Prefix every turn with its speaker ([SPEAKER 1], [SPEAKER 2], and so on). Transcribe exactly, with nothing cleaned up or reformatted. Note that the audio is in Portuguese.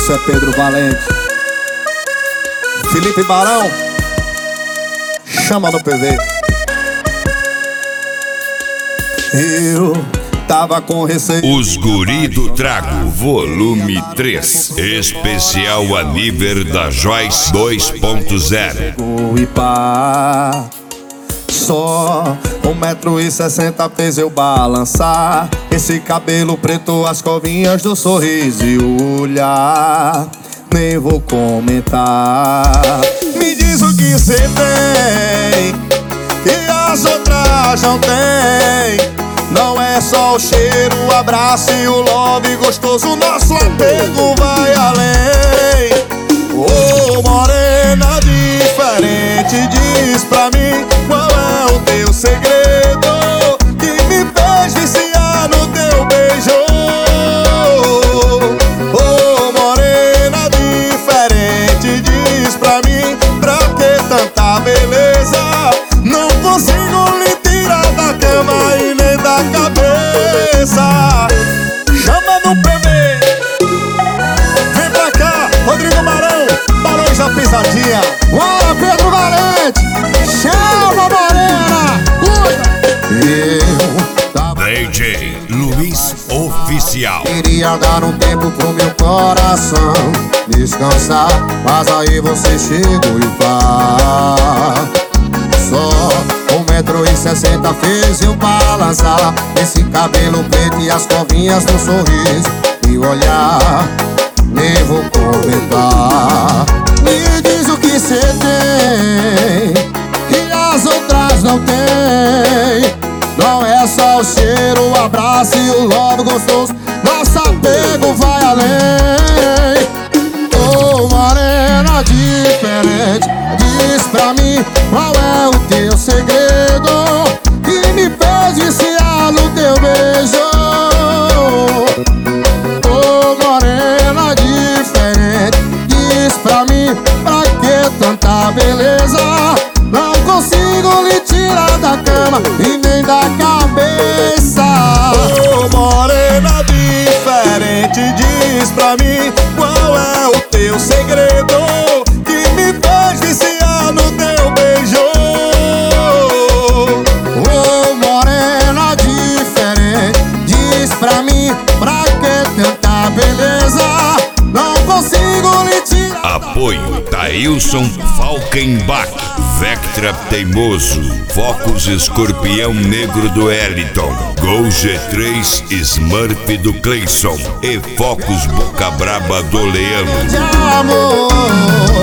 [SPEAKER 1] Isso é Pedro Valente. Felipe Barão, chama no P V. Eu tava com receio.
[SPEAKER 2] Os Guri do Trago, volume três, especial a nível da Joyce dois ponto zero.
[SPEAKER 1] E pá, só um metro e sessenta fez eu balançar. Esse cabelo preto, as covinhas do sorriso e o olhar, nem vou comentar. Me diz o que cê tem que as outras não tem. Não é só o cheiro, o abraço e o love gostoso. Nosso apego vai além. Ô morena diferente, diz pra mim qual é o teu segredo que me fez viciar no teu beijo. Ô morena diferente, diz pra mim pra que tanta beleza. Não consigo lhe tirar da cama e nem da cabeça. Chama no P V. Vem pra cá, Rodrigo Barão, Barões da Pisadinha. Bora, Pedro Valente, chama morena, cuida. Eu tava...
[SPEAKER 2] D J Luiz Oficial.
[SPEAKER 1] Queria dar um tempo pro meu coração descansar, mas aí você chegou e pá. Só um metro e sessenta fez eu balançar. Esse cabelo preto e as covinhas no sorriso e olhar, nem vou comentar. Me diz o que cê tem que as outras não tem. Não é só o cheiro, o abraço e o love gostoso. Nosso apego vai além. Ô morena diferente, diz pra mim qual é o teu segredo que me fez viciar no teu beijo. Ô morena diferente, diz pra mim pra que tanta beleza. Não consigo lhe tirar da cama e nem da cabeça. Ô morena diferente, diz pra mim qual é o teu segredo que me fez viciar no teu beijo. Ô morena diferente, diz pra mim pra que tanta beleza. Não consigo lhe tirar.
[SPEAKER 2] Apoio Tailson Falkenbach, Vectra Teimoso, Focus Escorpião Negro do Eliton, Gol G três Smurf do Cleison e Focus Boca Braba do Leão.
[SPEAKER 1] De amor.